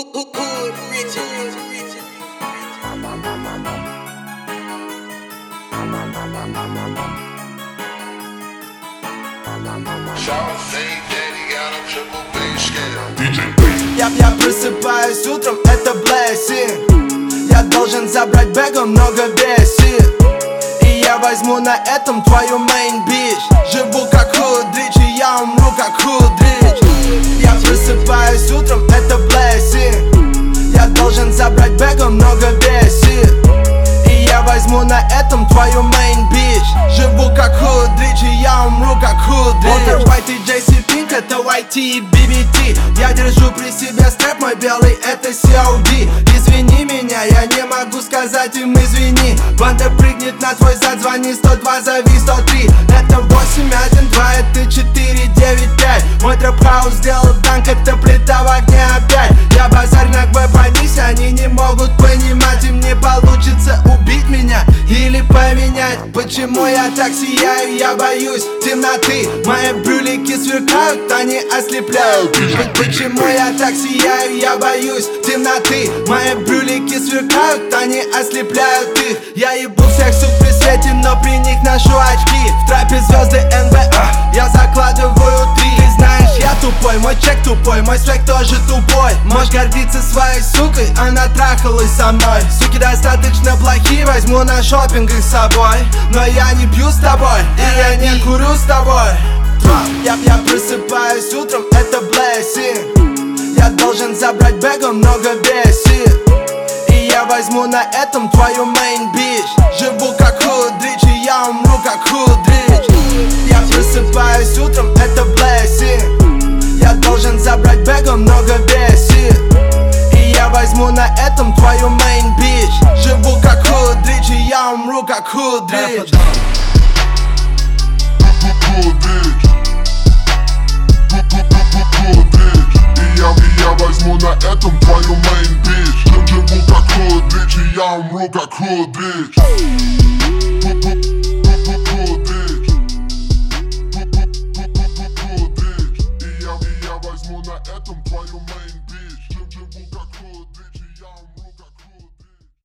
Я просыпаюсь утром, это blessing. Я должен забрать бэг, он много весит. И я возьму на этом твою main bitch. Живу как худрич, и я умру как худрич. Я просыпаюсь утром, это blessing. Я должен забрать бэг, он много весит. И я возьму на этом твою main bitch. Живу как худрич, и я умру как худрич. Walter White и JC Pink, это YT и BBT. Я держу при себе стрэп, мой белый это COD. Извини меня, я не могу сказать им извини. Банда прыгнет на твой зад, звони 102, зови 103. Это 812, это 495. Мой трэп-хаус сделал данк, это плита в огне опять. Я базарь на гб-понись, они не могут понимать. Им не получится убить меня или поменять. Почему я так сияю, я боюсь темноты. Мои брюлики сверкают, они ослепляют. Почему я так сияю, я боюсь темноты. Мои брюлики сверкают, они ослепляют их. Я ебу всех сук при свете, но при них ношу очки. В трапе звезды НБА, я закладываю 3. Ты знаешь, я тупой, мой чек тупой, мой свек тоже тупой. Можешь гордиться своей сукой, она трахалась со мной. Суки достаточно плохие, возьму на шопинг их с собой. Но я не пью с тобой, и я не курю с тобой. Я просыпаюсь утром, это blessing. Я должен забрать бэг, он много весит. И я возьму на этом твою main bitch. Живу как худрич, и я умру как худрич. Я просыпаюсь утром, это blessing. Я должен забрать бэг, он много весит. И я возьму на этом твою main bitch. Живу как худрич, и я умру как худрич. И я возьму на этом твою main bitch. Живу как худрич, и я умру как худрич.